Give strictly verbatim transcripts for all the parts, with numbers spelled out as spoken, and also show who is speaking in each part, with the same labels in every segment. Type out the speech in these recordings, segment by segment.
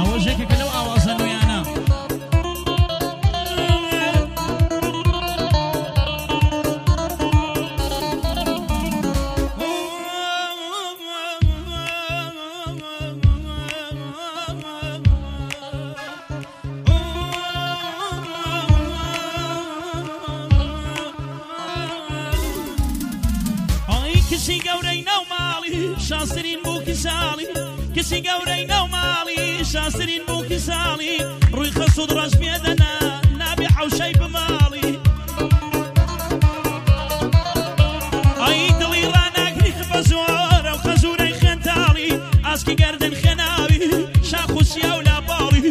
Speaker 1: ئەوەژێکێکە لەو ئاوازە نوێیانە
Speaker 2: کسی گەورەی ناو ماڵی شاسرین بوو کیساڵی کسی گەورەی ناو ماڵی شاسرین بوو کیساڵی ڕووی خەسوود ڕەش پێدەنا نابێ حەوشەی بماڵی ئەی دڵی ڕاناگری خبە زۆرە و خەزوورەی خێنتاڵی ئاسکی گەردن خێناوی شاخ و سیا و لاپاڵی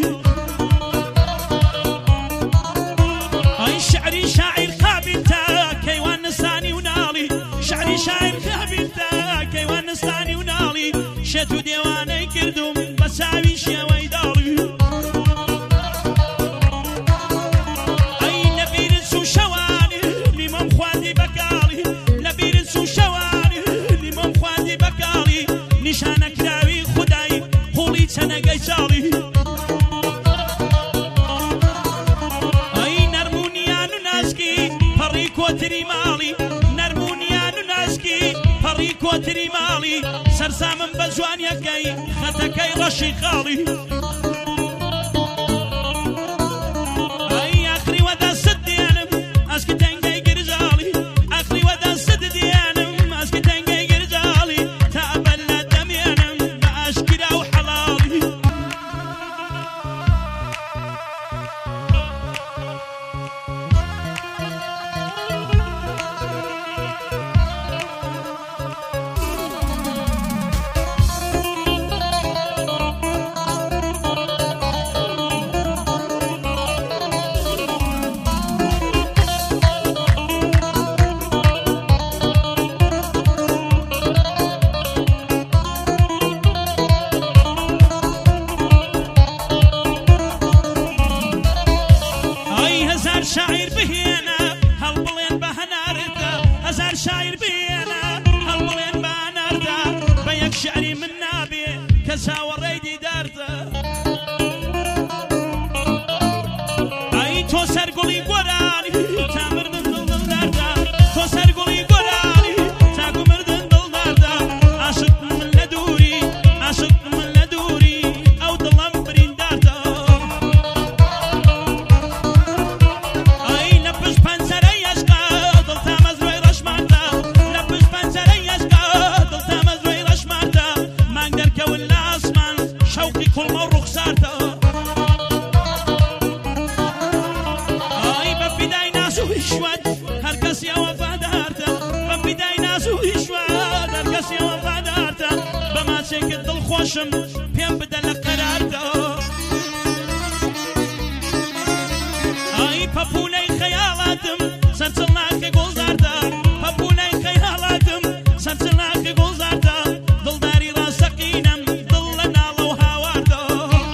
Speaker 2: ئەی شعری شاعیر قابل تا کەیوان نسانی و ناڵی شعری شاعر کەیوان نستانی و ناڵی شێت و دێوانەی کردوم بە چاوی شێوەی داڵی ئەی لە بیرن سو شەوانی لیمۆم خواردی بەکاڵی لە بیرن سو شەوانی لیمۆم خواردی بەکاڵی نیشانەکراوی خودای قوڵی چەنەگەی چاڵی ئەی نەرمونیان و ناسکی پەڕی کۆتری ماڵی نەرمونیان و ناسکی پەڕی کۆتری ماڵی سەرسامم بە جوانیەکەی خەتەکەی ڕەشی خاڵی ئەی ئاخری وەدا سد دێنم ئەسکی تەنگەی گرجاڵی ئاخری وەدا سد دێنم ئەسکی تەنگەی گرجاڵی تا ئەبەر لە دەمێنم بە ئاشکرا و حەڵاڵی شاعر بهێنە هەڵبڵێن بە هەناردا هەزار شاعر بهێنە هەڵبڵێن بە هەناردا بە یەک شعری من نابێ کە چاوەڕێی دیداردا ئەی تۆ سەرگوڵی گۆرانی تا مردن دڵداردا تۆ سەرگوڵی گۆرانی تاکو مردن دڵداردا عاشق من لە دووری عاشق من لە دووری ئەو دڵم برینداردا خۆشم پێم بدە لە قەراردا ئای پەپوولەی خەیاڵاتم سەرچڵ ناکە گۆڵزاردا پەپوولەی خەیاڵاتم سەرچڵ ناکە گۆڵزاردا دڵداری ڕاستەقینەم دڵ لە ناڵە و هاواردا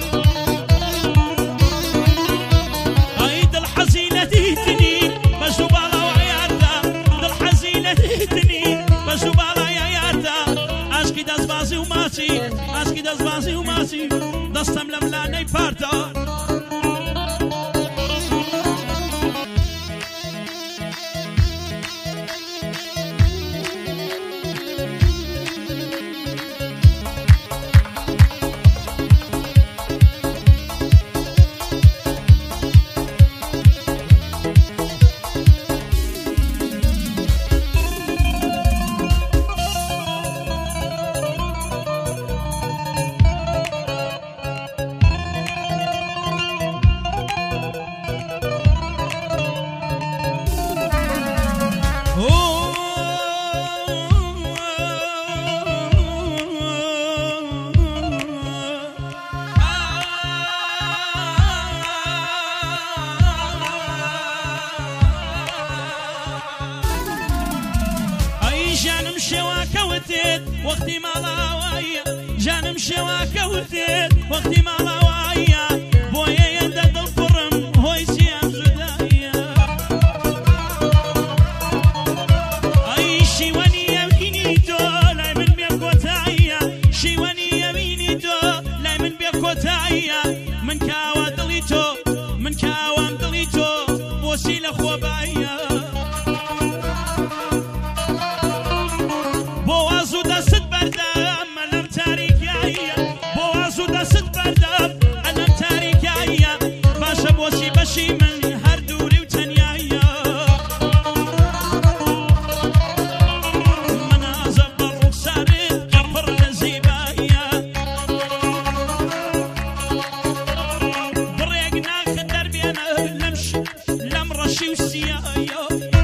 Speaker 2: ئای دڵ حەزی لە دیتنی بە ژوو باڵاوە یاردا دڵ حەزی لە دیتنی بە ژوو باڵایە یاردا ئاشکی دەستبازی و ماچی ئاشکی دەستبازی و ماچی دەستەم لە ملانەی پاردا وقتی ماڵاوایە جانم شێواکەوتێت وقتی ماڵاوایە بۆیە ئێندە دڵپڕم هۆی چیان جودایە ئەی شیوەنی ئەمینی تۆ لای من بێ کۆتاییە شیوەنی ئەمینی تۆ لای من بێ کۆتاییە بۆوازوو دەست بەردەم ئەلەم تاریکایە بۆوازوو دەست بەردەم ئەلەم تاریکایە باشە بۆچی بەشی من هەر دووری و تەنیایە منازە بە ڕوخسارت کە پڕ لە زیبایە بڕێک ناکە دەربێنە لەم ڕەشی و سیایە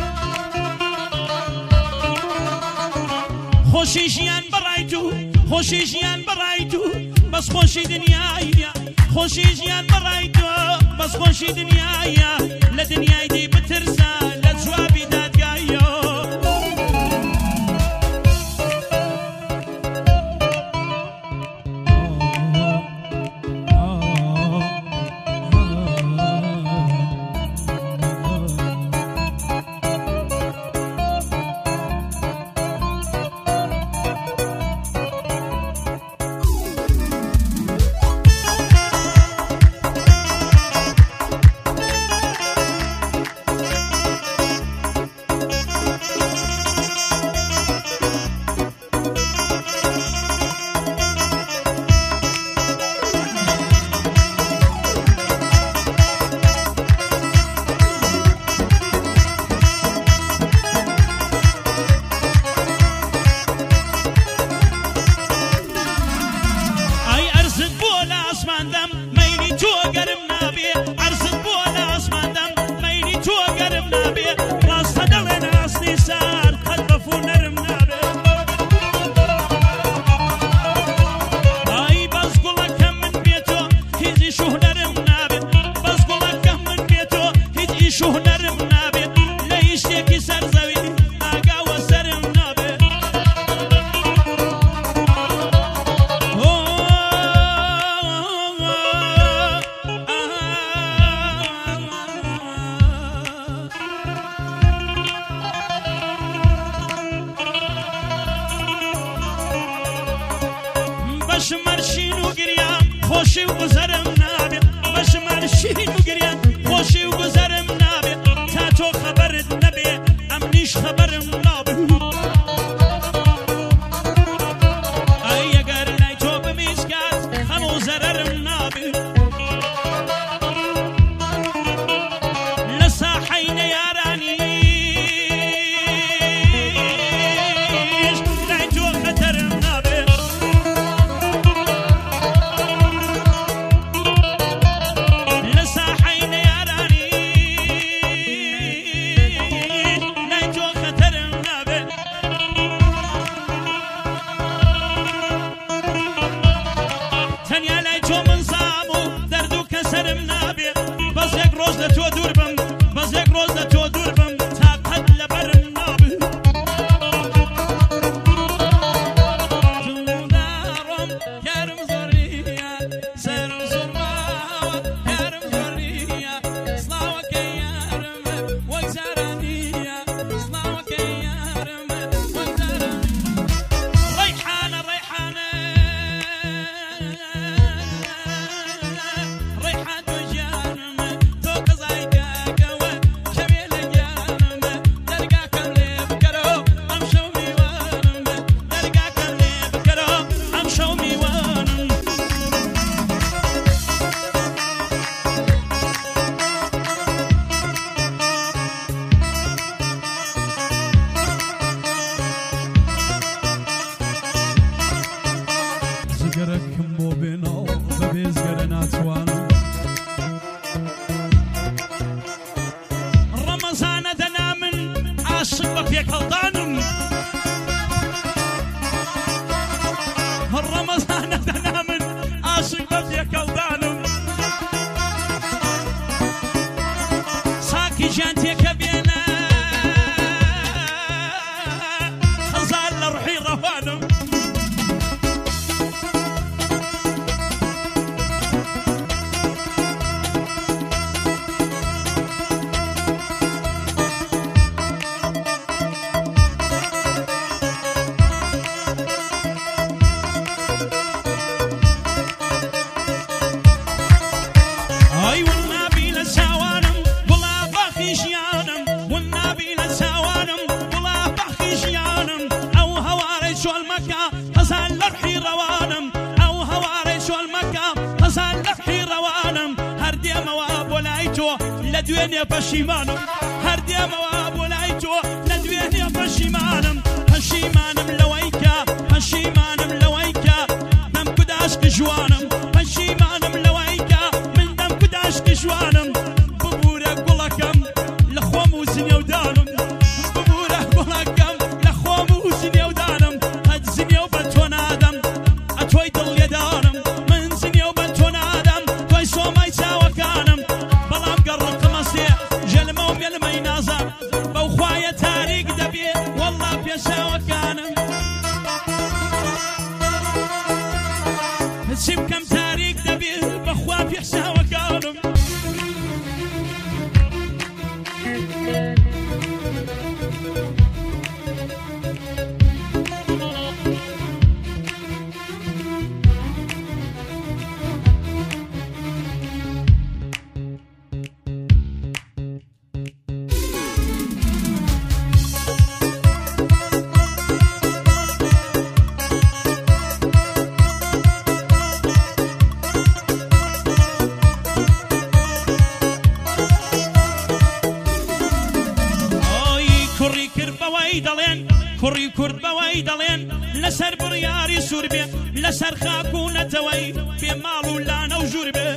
Speaker 2: خۆشی ژیان بەڕای تو خۆشی ژیان بەڕای تو بەس خۆشی دنیایە خۆشی ژیان بەڕای تۆ بەس خۆشی دنیایە لە دنیای دی بترسە لە جوابی دادگایە بەشمەرشین و گریان خۆشی و گوزەرم نابێت بەشمەرشین و گریان خۆشی و گوزەرم نابێت تا تۆ خەبەرت نەبێ ئەمنیش خەبەرم نابێت ئەی ئەگەر لای تۆ بمیسکات هەموو زەرەرم نابێت لە ساحەی نەیارانیش لای تۆ خەتەرم نابێت ريحان وجانم تو قزايدك شۆل مەکە هەزار لەرحی ڕەوانم ئەو هەوارەی شۆل مەکە هەزار لەرحی ڕەوانم هەر دێمەوە بۆ لای تۆ لە دوێنێ پەشیمانم هەر دێمەوە بۆ لای تۆ لە دوێنێ پەشیمانم پەشیمانم لەوەی کە پەشیمانم لەوەی کە دەم کوداشک جوانم پەشیمانم لەوەی کە من دەم کوداشک جوانم ببوورە گوڵەکەم لە خۆم و زنێودانم ببوورە گوڵەکەم لە خۆم و زنێودانم هەت زنێو بە تۆ نادەم ئەتۆی دڵ لێدانم من زنێو بە تۆ نادەم تۆی سۆمای چاوەکانم بەڵام گەڕقمە سێ ژەلمە و مێلمەی نازان بەو خوایە تاریک دەبێ وەڵڵا پێشاوەکانم چیم کەم تاریک دەبێ بەخوا پێشاوەکانم کوڕی کورد بەوەی دەڵێن لەسەر بڕیاری سوور بێ لەسەر خاک و نەتەوەی پێ ماڵ و لانە و ژوور بێ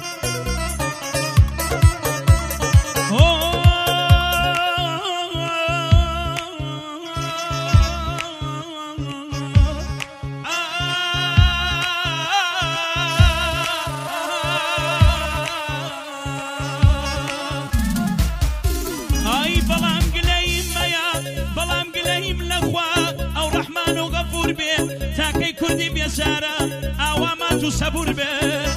Speaker 2: تاکەی کوردی بێزارە ئاوامات و سەبور بێ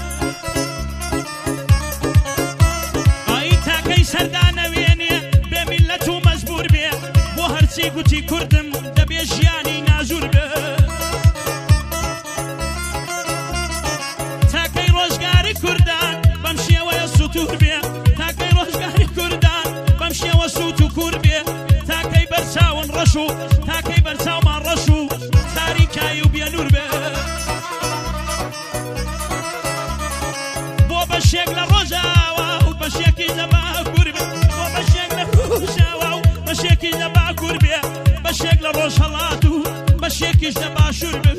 Speaker 2: ئای تاکەی سەردانەوێنێ بێ میلەت و مەزبور بێ بۆ هەرچی گوتی کوردم دەبێ ژیانی ناژور بێ تاکەی ڕۆژگاری کوردان بەم شێوەیە سوتور بێ تاکەی ڕۆژگاری کوردان بەم شێوە سوت و کوور بێ تاکەی بەرچاون ڕەش و تاکەی بەرچاومان ڕەش و تاریکایی و بێنور بێ بۆ بەشێک لە ڕۆژاوە و بەشێکی لە باکوور بێ بۆ بەشێک لە ڕۆژاوە و بەشێکی لە باکوور بێ بەشێک لە ڕۆژ هەڵات و بەشێکیش لە باشوور بێ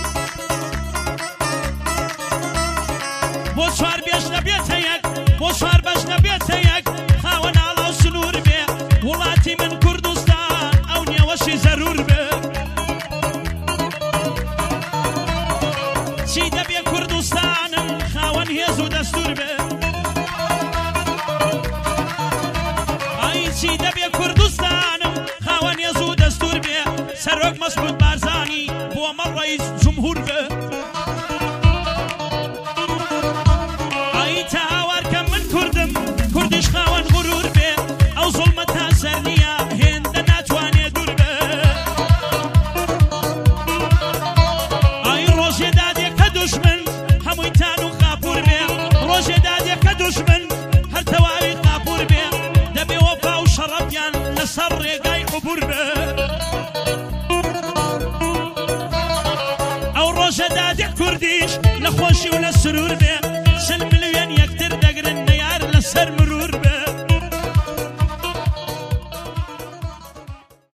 Speaker 2: بۆ چوار بێش نەبێتە یەک بۆ چوار بەش نەبێتە یەک خاوە ناڵاو سنوور بێ وڵاتی من کوردستان ئەو نێوەشی زەرور بێ چی دەبێ کوردستانم خاوەن هێز و دەستور بێ ئای چی دەبێ کوردستانم خاوەن هێز و دەستور بێ سەرۆک مەسعود بارزانی بۆ مەڕ ڕەئیس